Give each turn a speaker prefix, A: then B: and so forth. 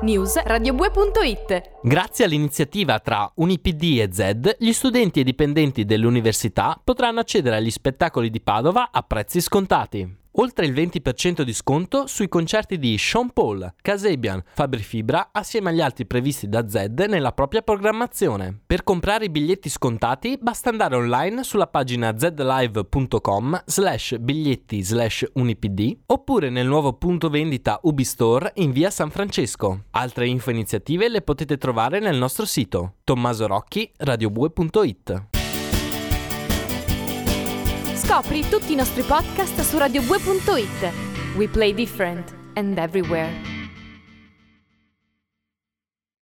A: news@radiobue.it.
B: Grazie all'iniziativa tra UniPD e ZED, gli studenti e dipendenti dell'università potranno accedere agli spettacoli di Padova a prezzi scontati. Oltre il 20% di sconto sui concerti di Sean Paul, Kasabian, Fabri Fibra assieme agli altri previsti da ZED nella propria programmazione. Per comprare i biglietti scontati basta andare online sulla pagina zlive.com/biglietti/unipd oppure nel nuovo punto vendita Ubistore in via San Francesco. Altre info e iniziative le potete trovare nel nostro sito Tommaso Rocchi, radiobue.it.
A: Scopri tutti i nostri podcast su radiobue.it. We play different and everywhere.